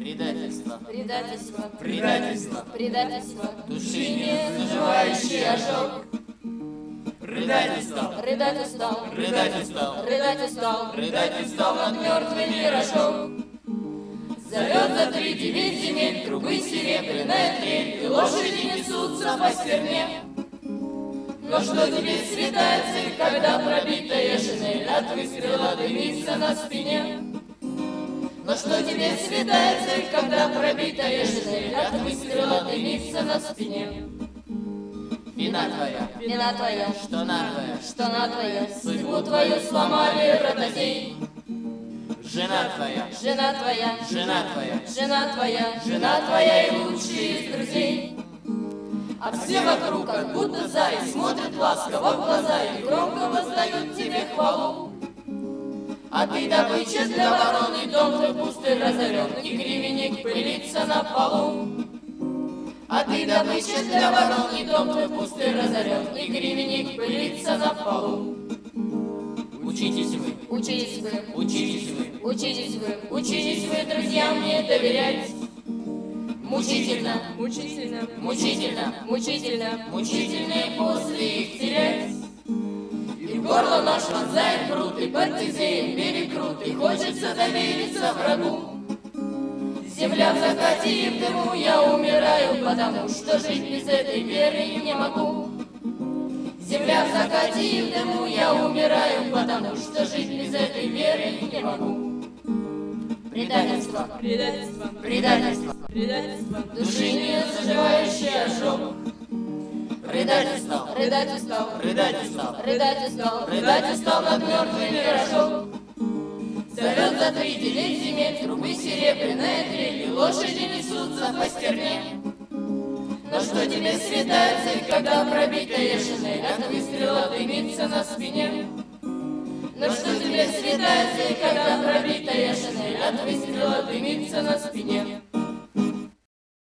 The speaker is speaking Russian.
Предательство, предательство, предательство, предательство, души не заживающий ожог. Рыдать устал, рыдать устал, рыдать устал, рыдать устал, рыдать устал над мертвыми рожок. Зовет за 3-9 земель трубы серебряная трель, и лошади несутся по стерне. Но что тебе светает цель, когда пробитая шинель от выстрела дымится на спине? Но что тебе светает цель, когда пробитая шинель от выстрела дымится на спине? Вина твоя, вина твоя, что на твоя, что на твоя, судьбу твою сломали ротозей. Жена твоя, жена твоя, жена твоя, жена твоя, жена твоя и лучшие из друзей. А все вокруг, как будто зай, смотрят ласково в глаза и громко воздают тебе хвалу. А ты добыча для вороны, дом твой пустый разорен, и гривенник пылится на полу. А ты добыча для вороны, дом твой пустый разорен, и гривенник пылится на полу. Учитесь вы, учитесь вы, учитесь вы, учитесь вы, учитесь вы, друзья, мне доверять. Мучительно, мучительно, мучительно, мучительно, мучительно и после их терять. И в горло нож вонзает пруд, и под Тезеем берег крут, и хочется довериться врагу. Земля в закате и в дыму, я умираю, потому что жить без этой веры не могу. Земля в закате и в дыму, я умираю, потому что жить без этой веры не могу. Предательство, предательство, предательство, предательство, души не заживающий ожог. Рыдать устал, рыдать устал, рыдать устал, рыдать устал, рыдать устал над мертвыми рожок. Зовет за 3-9 земель трубы серебряная трель, и лошади несутся по стерне. Но что тебе светает цель, когда пробитая шинель от выстрела дымится на спине? Но что тебе светает цель, когда пробитая шинель от выстрела дымится на спине?